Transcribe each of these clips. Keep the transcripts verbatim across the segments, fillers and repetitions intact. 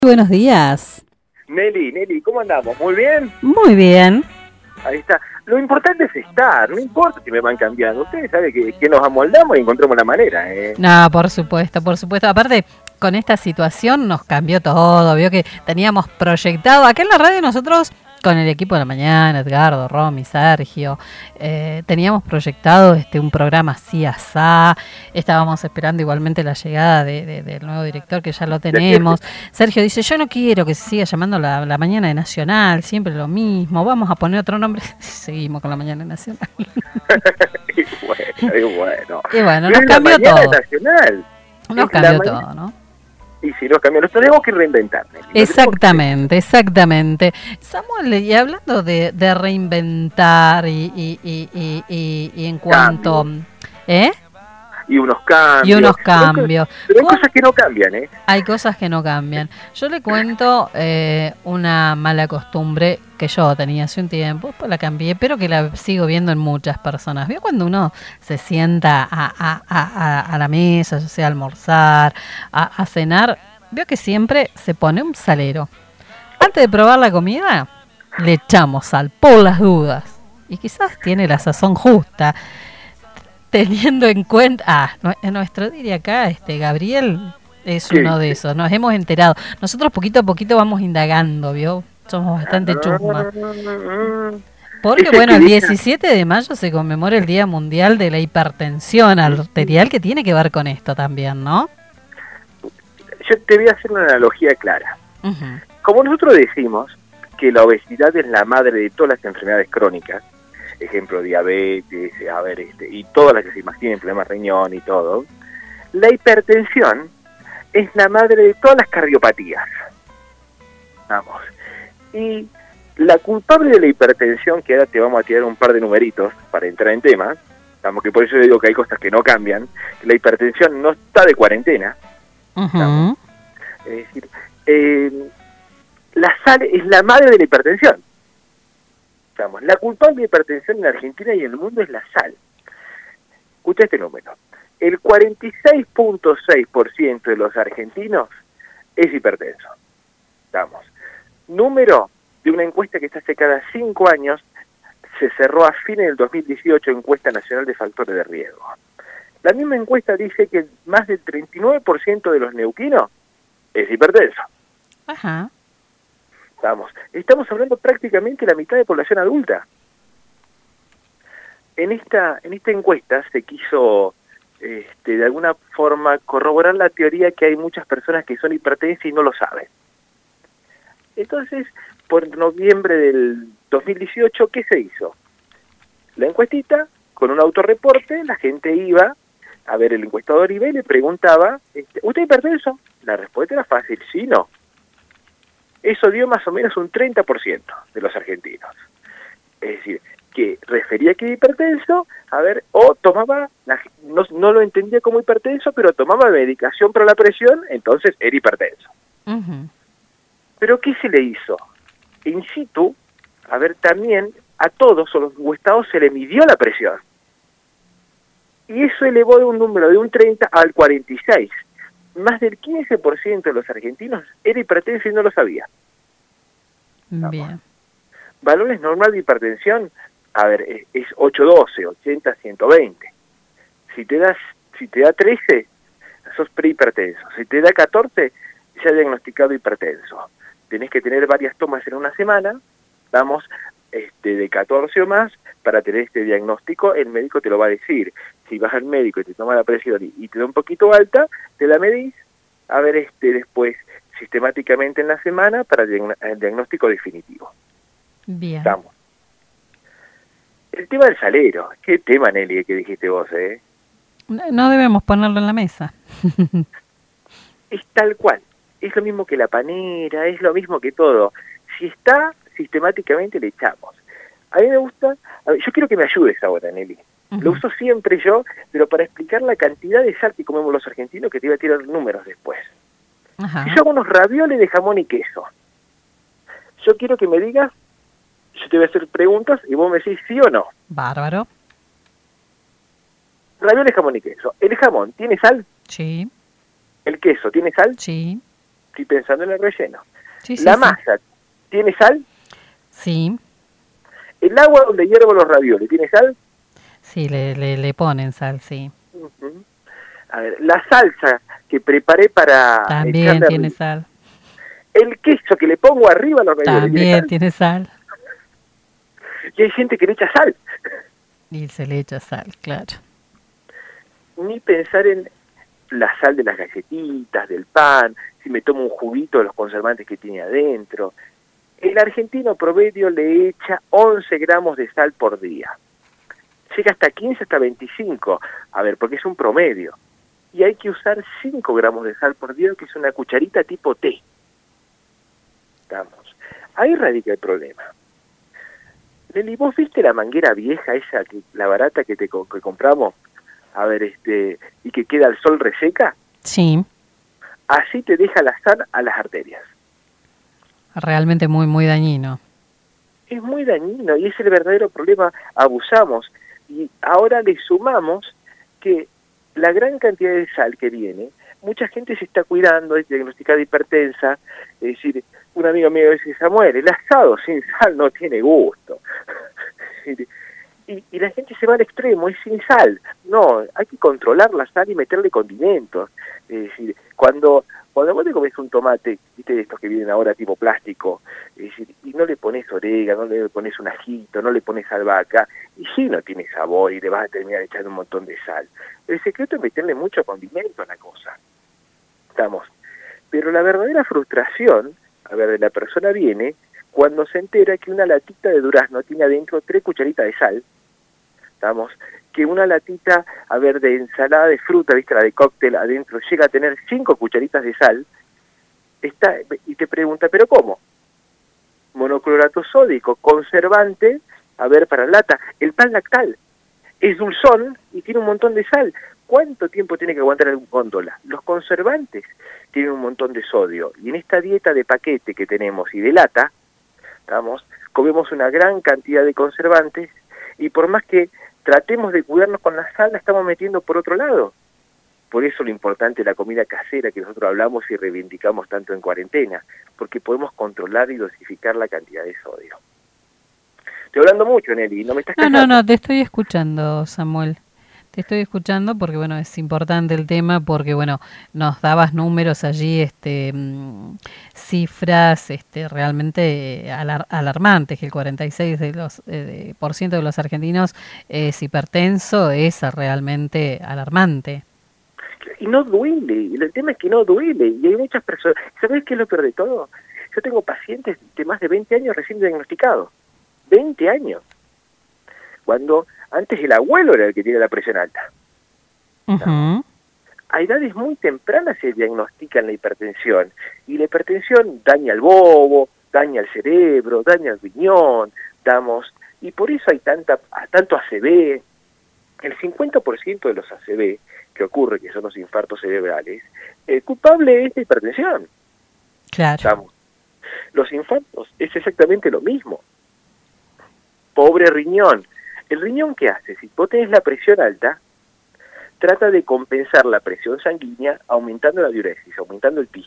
Buenos días. Nelly, Nelly, ¿cómo andamos? ¿Muy bien? Muy bien. Ahí está. Lo importante es estar, no importa si me van cambiando. Ustedes saben que, que nos amoldamos y encontramos la manera. ¿eh? No, por supuesto, por supuesto. Aparte, con esta situación nos cambió todo. Vio que teníamos proyectado, acá en la radio nosotros, con el equipo de la mañana, Edgardo, Romy, Sergio, eh, teníamos proyectado este un programa así, asá. Estábamos esperando igualmente la llegada de, de, del nuevo director, que ya lo tenemos. Sergio dice, yo no quiero que se siga llamando la, la mañana de Nacional, siempre lo mismo, vamos a poner otro nombre. Seguimos con la mañana de Nacional. Y bueno, y bueno. Y bueno, Pero nos es cambió la mañana todo. Nacional. Nos Es cambió la todo, mañana. ¿no? Y si nos cambió, nos tenemos que reinventar. Nelly. Nos Exactamente, exactamente. Samuel, y hablando de, de reinventar y, y, y, y, y, y en cuanto... Cambios. ¿Eh? Y unos cambios. Y unos Pero hay co- cambios. Pero hay ¿Cómo? cosas que no cambian, ¿eh? Hay cosas que no cambian. Yo le cuento eh, una mala costumbre que yo tenía hace un tiempo, después la cambié, pero que la sigo viendo en muchas personas. ¿Vio cuando uno se sienta a, a, a, a, a la mesa, ya sea a almorzar, a, a cenar? Veo que siempre se pone un salero. Antes de probar la comida, le echamos sal, por las dudas. Y quizás tiene la sazón justa, teniendo en cuenta... Ah, nu- nuestro diría acá, este Gabriel, es ¿Qué uno de dice? esos. Nos hemos enterado. Nosotros poquito a poquito vamos indagando, ¿vio? Somos bastante chusma. Porque, Ese bueno, que el deja- diecisiete de mayo se conmemora el Día Mundial de la Hipertensión Arterial, que tiene que ver con esto también, ¿no? Yo te voy a hacer una analogía clara. Ujú. Como nosotros decimos que la obesidad es la madre de todas las enfermedades crónicas, ejemplo diabetes, a ver, este, y todas las que se imaginen, problemas de riñón y todo, la hipertensión es la madre de todas las cardiopatías. Vamos. Y la culpable de la hipertensión, que ahora te vamos a tirar un par de numeritos para entrar en tema, vamos, que por eso yo digo que hay cosas que no cambian, la hipertensión no está de cuarentena, Ujú. es decir, eh, la sal es la madre de la hipertensión. Estamos. La culpable de hipertensión en Argentina y en el mundo es la sal. Escucha este número. El cuarenta y seis punto seis por ciento de los argentinos es hipertenso. Estamos. Número de una encuesta que está hace cada cinco años, se cerró a fines del dos mil dieciocho, encuesta nacional de factores de riesgo. La misma encuesta dice que más del treinta y nueve por ciento de los neuquinos es hipertenso. Ajá. Estamos, estamos hablando prácticamente de la mitad de población adulta. En esta, en esta encuesta se quiso este, de alguna forma corroborar la teoría que hay muchas personas que son hipertensas y no lo saben. Entonces, por noviembre del dos mil dieciocho, ¿qué se hizo? La encuestita, con un autorreporte, la gente iba a ver, el encuestador iba y le preguntaba, este, ¿usted es hipertenso? La respuesta era fácil, sí, no. Eso dio más o menos un treinta por ciento de los argentinos. Es decir, que refería que era hipertenso, a ver, o tomaba, la, no, no lo entendía como hipertenso, pero tomaba medicación para la presión, entonces era hipertenso. Ujú. ¿Pero qué se le hizo? In situ, a ver, también a todos los encuestados se le midió la presión. Y eso elevó de un número de un treinta al cuarenta y seis. Más del quince por ciento de los argentinos era hipertenso y no lo sabía. Bien. Valores normal de hipertensión, a ver, es, es ochocientos doce, ochenta, ciento veinte. Si te das, si te da trece, sos prehipertenso. Si te da catorce, ya diagnosticado hipertenso. Tenés que tener varias tomas en una semana, vamos, este, de catorce o más, para tener este diagnóstico. El médico te lo va a decir. Si vas al médico y te toma la presión y, y te da un poquito alta, te la medís, a ver, este, después, sistemáticamente en la semana, para el diagnóstico definitivo. Bien. Estamos. El tema del salero, qué tema, Nelly, que dijiste vos, ¿eh? No, no debemos ponerlo en la mesa. Es tal cual, es lo mismo que la panera, es lo mismo que todo. Si está, sistemáticamente le echamos. A mí me gusta, a ver, yo quiero que me ayudes ahora, Nelly. Uh-huh. Lo uso siempre yo, pero para explicar la cantidad de sal que comemos los argentinos, que te iba a tirar números después. Ajá. Si yo hago unos ravioles de jamón y queso, yo quiero que me digas, yo te voy a hacer preguntas y vos me decís sí o no. Bárbaro. Ravioles, jamón y queso. ¿El jamón tiene sal? Sí. ¿El queso tiene sal? Sí. estoy pensando en el relleno. Sí, sí, La sí. masa, ¿tiene sal? Sí, El agua donde hiervo los ravioles, ¿tiene sal? sí, le, le, le ponen sal, sí. Ujú. A ver, la salsa que preparé para También echarle tiene arriba. sal. El queso que le pongo arriba a los ravioles, ¿tiene También sal? tiene sal. Y hay gente que le echa sal. Y se le echa sal, claro. Ni pensar en la sal de las galletitas, del pan, si me tomo un juguito de los conservantes que tiene adentro. El argentino promedio le echa once gramos de sal por día. Llega hasta quince, hasta veinticinco. A ver, porque es un promedio. Y hay que usar cinco gramos de sal por día, que es una cucharita tipo té. Estamos. Ahí radica el problema. Leli, ¿vos viste la manguera vieja esa, que, la barata que te que compramos? A ver, este, y que queda al sol reseca. Sí, Así te deja la sal a las arterias. realmente muy, muy dañino. Es muy dañino y es el verdadero problema. Abusamos. Y ahora le sumamos que la gran cantidad de sal que viene, mucha gente se está cuidando, es diagnosticada hipertensa. Es decir, un amigo mío dice, Samuel, el asado sin sal no tiene gusto. Y, y la gente se va al extremo, es sin sal. No, hay que controlar la sal y meterle condimentos. Es decir, cuando cuando vos te comes un tomate, viste de estos que vienen ahora tipo plástico, es decir, y no le pones orégano, no le pones un ajito, no le pones albahaca, y sí no tiene sabor y le vas a terminar echando un montón de sal. El secreto es meterle mucho condimento a la cosa. Estamos. Pero la verdadera frustración, a ver, de la persona viene cuando se entera que una latita de durazno tiene adentro tres cucharitas de sal. Estamos, que una latita, a ver, de ensalada de fruta, viste, la de cóctel, adentro llega a tener cinco cucharitas de sal, está, y te pregunta, ¿pero cómo? Monoclorato sódico, conservante, a ver, para lata, el pan lactal, es dulzón y tiene un montón de sal. ¿Cuánto tiempo tiene que aguantar el góndola? Los conservantes tienen un montón de sodio, y en esta dieta de paquete que tenemos y de lata, estamos, comemos una gran cantidad de conservantes, y por más que tratemos de cuidarnos con la sal, la estamos metiendo por otro lado. Por eso lo importante es la comida casera que nosotros hablamos y reivindicamos tanto en cuarentena, porque podemos controlar y dosificar la cantidad de sodio. Estoy hablando mucho, Nelly, ¿no me estás No, callando? no, no, te estoy escuchando, Samuel. Te estoy escuchando porque, bueno, es importante el tema porque, bueno, nos dabas números allí, este, mm, cifras, este, realmente eh, alar- alarmantes, que el cuarenta y seis de los, eh, de- por ciento de los argentinos es hipertenso, es realmente alarmante. Y no duele, y el tema es que no duele, y hay muchas personas. ¿Sabes qué es lo peor de todo? Yo tengo pacientes de más de veinte años recién diagnosticados. veinte años. Cuando antes el abuelo era el que tiene la presión alta. Ujú. A edades muy tempranas se diagnostican la hipertensión, y la hipertensión daña el bobo, daña el cerebro, daña el riñón, damos, y por eso hay tanta tanto A C V. El cincuenta por ciento de los A C V que ocurre, que son los infartos cerebrales, el culpable es la hipertensión. Claro. Estamos. Los infartos es exactamente lo mismo. Pobre riñón. ¿El riñón qué hace? Si vos tenés la presión alta, trata de compensar la presión sanguínea aumentando la diuresis, aumentando el pis.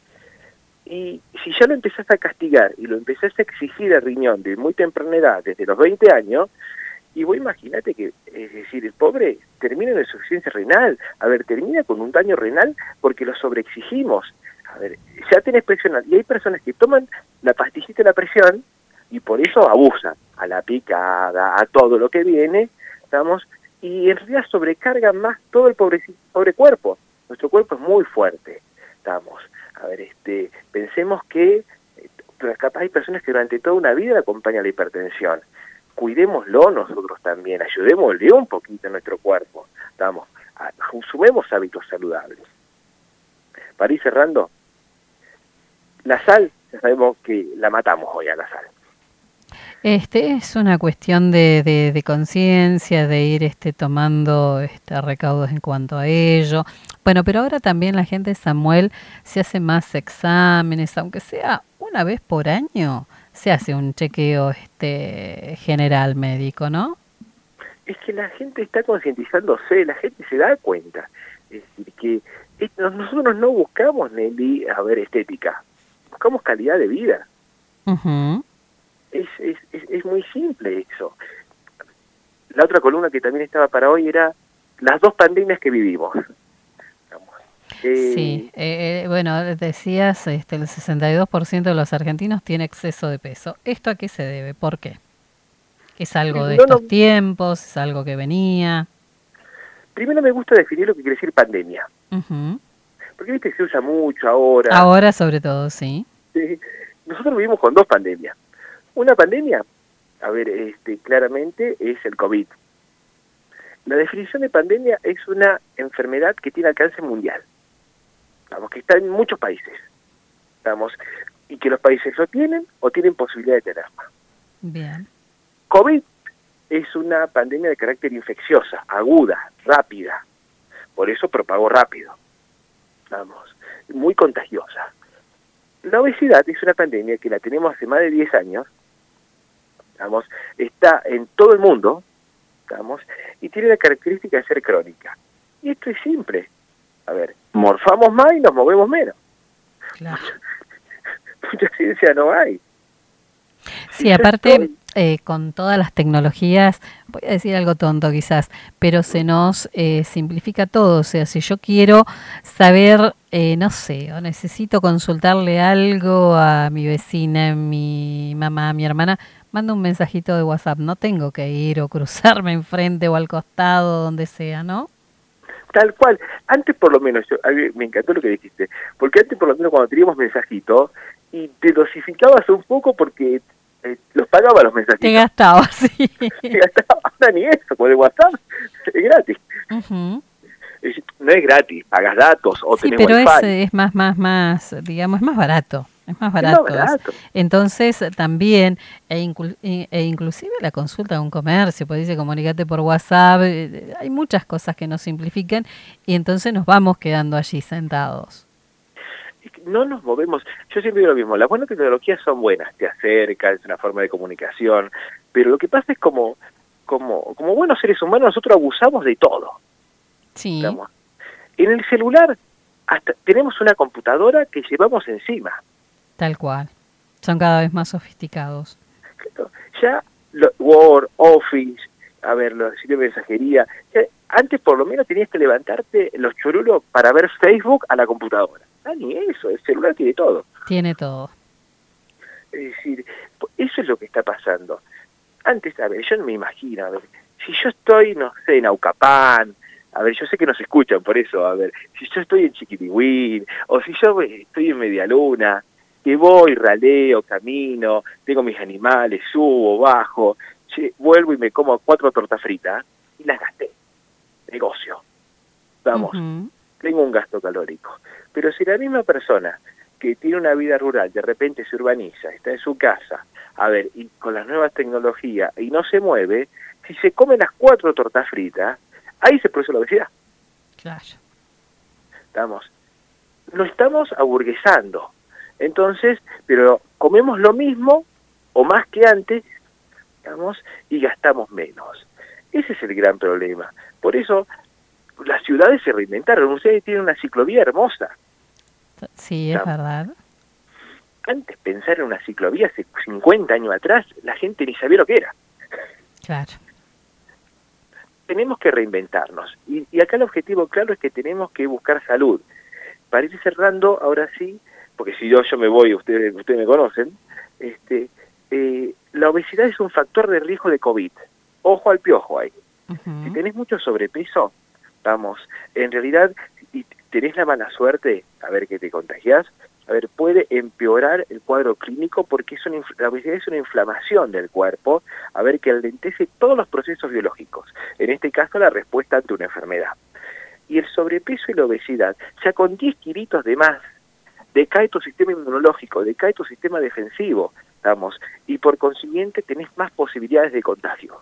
Y si ya lo empezás a castigar y lo empezás a exigir al riñón de muy temprana edad, desde los veinte años, y vos imagínate que, es decir, el pobre termina en insuficiencia renal, a ver, termina con un daño renal porque lo sobreexigimos. A ver, ya tenés presión alta, y hay personas que toman la pastillita de la presión y por eso abusan a la picada, a todo lo que viene, estamos, y en realidad sobrecargan más todo el pobre, pobre cuerpo. Nuestro cuerpo es muy fuerte, estamos. A ver, este, pensemos que eh, capaz hay personas que durante toda una vida acompañan la hipertensión. Cuidémoslo nosotros también, ayudémosle un poquito a nuestro cuerpo, estamos, a, sumemos hábitos saludables. Para ir cerrando, la sal, ya sabemos que la matamos hoy a la sal. Este es una cuestión de, de, de conciencia, de ir este tomando este recaudos en cuanto a ello. Bueno, pero ahora también la gente, Samuel, se hace más exámenes, aunque sea una vez por año, se hace un chequeo este general médico, ¿no? Es que la gente está concientizándose, la gente se da cuenta. Es decir, que es, nosotros no buscamos, Nelly, a ver, estética, buscamos calidad de vida. Uh-huh. Es, es, es, es muy simple eso. La otra columna que también estaba para hoy era las dos pandemias que vivimos. Eh, sí, eh, bueno, decías, este, el sesenta y dos por ciento de los argentinos tiene exceso de peso. ¿Esto a qué se debe? ¿Por qué? ¿Es algo de no, estos no, tiempos? ¿Es algo que venía? Primero me gusta definir lo que quiere decir pandemia. Uh-huh. Porque viste que se usa mucho ahora. Ahora sobre todo, sí. Sí. Nosotros vivimos con dos pandemias. Una pandemia, a ver, este, claramente es el COVID. La definición de pandemia es una enfermedad que tiene alcance mundial. Vamos, que está en muchos países. Vamos, y que los países lo tienen o tienen posibilidad de tenerla. Bien. COVID es una pandemia de carácter infecciosa, aguda, rápida. Por eso propagó rápido. Vamos, muy contagiosa. La obesidad es una pandemia que la tenemos hace más de diez años. Vamos, está en todo el mundo. Vamos, y tiene la característica de ser crónica. Y esto es simple. A ver, morfamos más y nos movemos menos. Claro. Mucha ciencia no hay. Sí, aparte, eh, con todas las tecnologías, voy a decir algo tonto quizás, pero se nos eh, simplifica todo. O sea, si yo quiero saber, eh, no sé, o necesito consultarle algo a mi vecina, mi mamá, mi hermana, mando un mensajito de WhatsApp. No tengo que ir o cruzarme enfrente o al costado, donde sea, ¿no? Tal cual. Antes por lo menos, yo, a mí me encantó lo que dijiste, porque antes por lo menos cuando teníamos mensajitos, y te dosificabas un poco porque eh, los pagaba los mensajitos. Te gastabas, sí. Te gastaba, ahora ni eso, con el WhatsApp es gratis. Uh-huh. Es, no es gratis, pagas datos o sí, tenés pero wifi. es, es más, más, más, digamos, es más barato. Es más barato. Es más barato. Entonces también, e, inclu e inclusive la consulta de un comercio, pues dice comunicate por WhatsApp, eh, hay muchas cosas que nos simplifican y entonces nos vamos quedando allí sentados. No nos movemos, yo siempre digo lo mismo, las buenas tecnologías son buenas, te acercan, es una forma de comunicación, pero lo que pasa es como, como, como buenos seres humanos nosotros abusamos de todo. Sí. Digamos. En el celular hasta tenemos una computadora que llevamos encima. Tal cual. Son cada vez más sofisticados. Ya lo, Word, Office, a ver, los sitios de mensajería. Ya, antes por lo menos tenías que levantarte los churulos para ver Facebook a la computadora. Ah, ni eso, el celular tiene todo. Tiene todo. Es decir, eso es lo que está pasando. Antes, a ver, yo no me imagino, a ver, si yo estoy, no sé, en Aucapán, a ver, yo sé que nos escuchan por eso, a ver, si yo estoy en Chiquitihuín, o si yo estoy en Medialuna, que voy, raleo, camino, tengo mis animales, subo, bajo, che, vuelvo y me como cuatro tortas fritas y las gasté. Negocio. Vamos, uh-huh. Tengo un gasto calórico. Pero si la misma persona que tiene una vida rural de repente se urbaniza, está en su casa, a ver, y con las nuevas tecnologías, y no se mueve, si se come las cuatro tortas fritas, ahí se produce la obesidad. Claro. Estamos, no estamos aburguesando. Entonces, pero comemos lo mismo o más que antes, digamos, y gastamos menos. Ese es el gran problema. Por eso las ciudades se reinventaron. Ustedes tienen una ciclovía hermosa. Sí, es verdad. Antes pensar en una ciclovía hace cincuenta años atrás, la gente ni sabía lo que era. Claro. Tenemos que reinventarnos. Y, y acá el objetivo claro es que tenemos que buscar salud. Para ir cerrando, ahora sí, porque si yo, yo me voy, ustedes ustedes me conocen, este, eh, la obesidad es un factor de riesgo de COVID. Ojo al piojo ahí. Uh-huh. Si tenés mucho sobrepeso, vamos, en realidad, y tenés la mala suerte, a ver que te contagiás, a ver, puede empeorar el cuadro clínico porque es una, la obesidad es una inflamación del cuerpo, a ver, que alentece todos los procesos biológicos, en este caso la respuesta ante una enfermedad. Y el sobrepeso y la obesidad, ya con diez kilitos de más, decae tu sistema inmunológico, decae tu sistema defensivo, vamos, y por consiguiente tenés más posibilidades de contagio.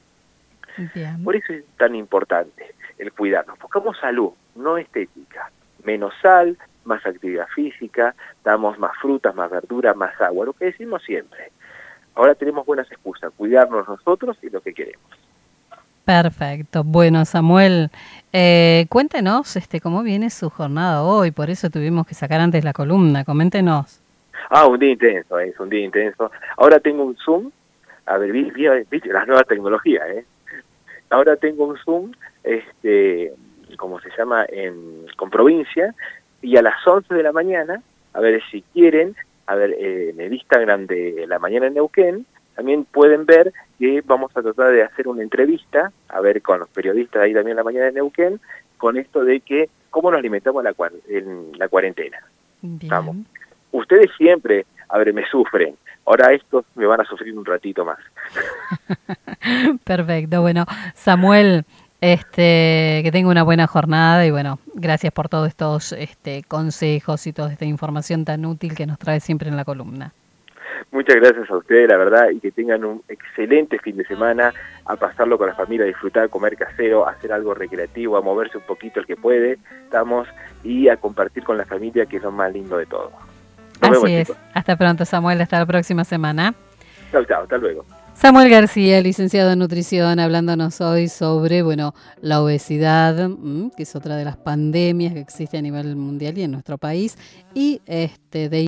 Bien. Por eso es tan importante el cuidarnos. Buscamos salud, no estética. Menos sal, más actividad física, damos más frutas, más verduras, más agua, lo que decimos siempre. Ahora tenemos buenas excusas, cuidarnos nosotros y lo que queremos. Perfecto. Bueno, Samuel, eh, cuéntenos este, cómo viene su jornada hoy, por eso tuvimos que sacar antes la columna, coméntenos. Ah, un día intenso, es un día intenso. Ahora tengo un Zoom, a ver, vi, vi, vi las nuevas tecnologías, ¿eh? Ahora tengo un Zoom, este, como se llama, en, con provincia, y a las once de la mañana, a ver si quieren, a ver, eh, en el Instagram de La Mañana en Neuquén, también pueden ver que vamos a tratar de hacer una entrevista, a ver, con los periodistas ahí también en La Mañana en Neuquén, con esto de que cómo nos alimentamos en la, cuar- en la cuarentena. Vamos. Bien. Ustedes siempre, a ver, me sufren. Ahora estos me van a sufrir un ratito más. Perfecto. Bueno, Samuel, este, que tenga una buena jornada y bueno, gracias por todos estos este, consejos y toda esta información tan útil que nos trae siempre en la columna. Muchas gracias a ustedes, la verdad, y que tengan un excelente fin de semana, a pasarlo con la familia, a disfrutar, a comer casero, a hacer algo recreativo, a moverse un poquito el que puede, estamos, y a compartir con la familia, que es lo más lindo de todo. Nos Así vemos, es. chicos. Hasta pronto, Samuel. Hasta la próxima semana. Chao, chao, hasta luego. Samuel García, licenciado en nutrición, hablándonos hoy sobre, bueno, la obesidad, que es otra de las pandemias que existe a nivel mundial y en nuestro país, y este de